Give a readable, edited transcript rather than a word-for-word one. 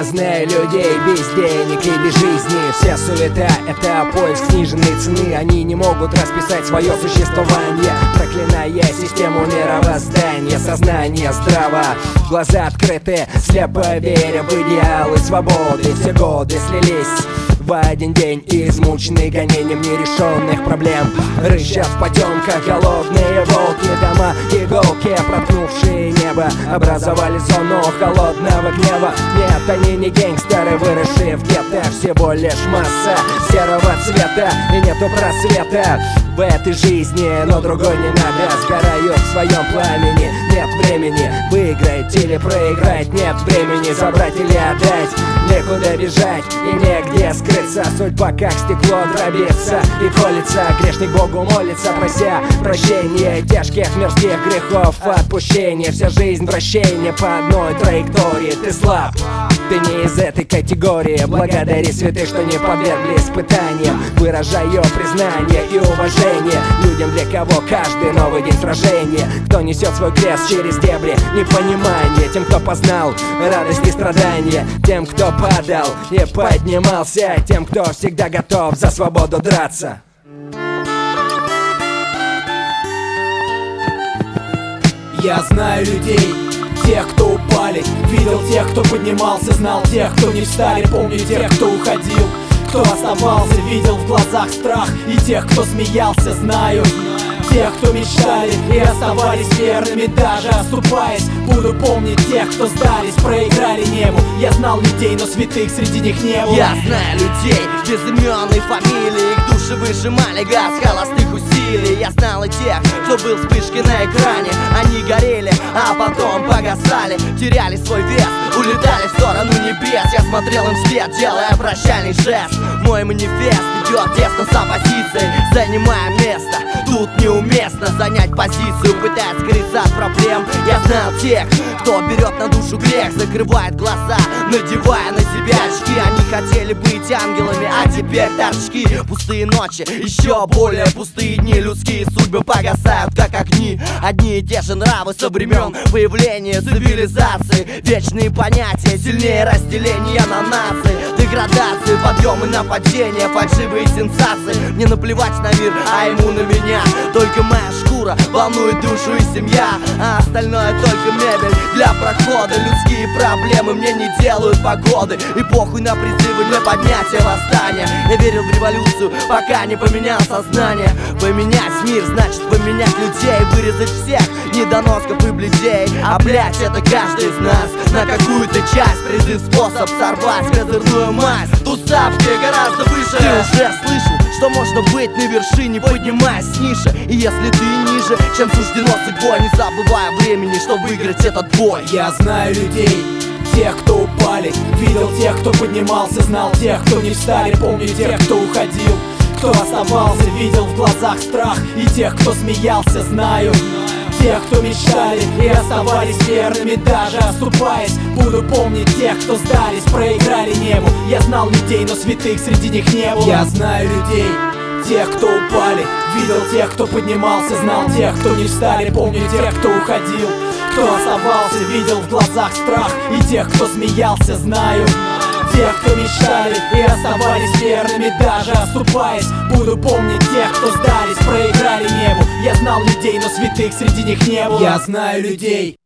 Я знаю людей без денег и без жизни. Вся суета — это поиск сниженной цены. Они не могут расписать свое существование, проклиная систему мировоздания. Сознание здраво, глаза открыты, слепо веря в идеалы свободы. Все годы слились в один день, измученные гонением нерешенных проблем. Рычат в потемках голодные волки. Дома иголки, проткнувшие небо, образовали зону холодного гнева. Нет, они не гангстеры, выросшие в гетто. Всего лишь масса серого цвета, и нету просвета в этой жизни, но другой не надо. Сгорают в своем пламени, нет времени выиграть или проиграть. Нет времени забрать или отдать, некуда бежать и негде скрыться. Судьба как стекло дробится и колется. Грешник Богу молится, прося прощения тяжких мирских грехов, отпущения. Вся жизнь вращение по одной траектории. Ты слаб, ты не из этой категории. Благодари святых, что не подвергли испытаниям. Выражаю признание и уважение людям, для кого каждый новый день сражения. Кто несет свой крест через дебри непонимания. Тем, кто познал радость и страдания. Тем, кто падал и поднимался. Тем, кто всегда готов за свободу драться. Я знаю людей, тех, кто упали, видел тех, кто поднимался, знал тех, кто не встали, помню тех, кто уходил, кто оставался, видел в глазах страх, и тех, кто смеялся, знаю тех, кто мечтали и оставались верными, даже оступаясь. Буду помнить тех, кто сдались, проиграли небу. Я знал людей, но святых среди них не было. Я знаю людей без имен и фамилий. Их души выжимали газ холостых усилий. Я знал и тех, кто был вспышкой на экране. Они горели, а потом погасали, теряли свой вес, улетали в сторону небес. Я смотрел им вслед, делая прощальный жест. Мой манифест идет тесно с оппозицией, занимая место. Тут неуместно занять позицию, пытаясь скрыться от проблем. Я знал тех, кто берет на душу грех, закрывает глаза, надевая на себя очки. Они хотели быть ангелами, а теперь торчки. Пустые ночи, еще более пустые дни. Людские судьбы погасают, как огни. Одни и те же нравы со времен появления цивилизации. Вечные понятия, сильнее разделения на нации. Деградации, подъемы, нападения, фальшивые сенсации. Мне наплевать на мир, а ему на меня. Только моя шкура волнует душу и семья, а остальное только мебель для прохода. Людские проблемы мне не делают погоды, и похуй на призывы для поднятия восстания. Я верил в революцию, пока не поменял сознание. Поменять мир значит поменять людей, вырезать всех недоносков и блядей. А блять, это каждый из нас на какую-то часть. Призыв, способ сорвать козырную мазь. Тут ставки гораздо выше. Ты уже слышал, что можно быть на вершине, поднимаясь ниже. И если ты ниже, чем суждено судьбой, не забывая времени, чтобы выиграть этот бой. Я знаю людей, тех, кто упали, видел тех, кто поднимался, знал тех, кто не встали, помню тех, кто уходил, кто оставался, видел в глазах страх, и тех, кто смеялся, знаю тех, кто мечтали и оставались верными, даже оступаясь. Буду помнить тех, кто сдались, проиграли небу. Я знал людей, но святых среди них не было. Я знаю людей, тех, кто упали, видел тех, кто поднимался, знал тех, кто не встали, помню тех, кто уходил, кто оставался, видел в глазах страх, и тех, кто смеялся, знаю тех, кто мечтали и оставались верными, даже оступаясь. Буду помнить тех, кто сдались, проиграли небу. Я знал людей, но святых среди них не было. Я знаю людей.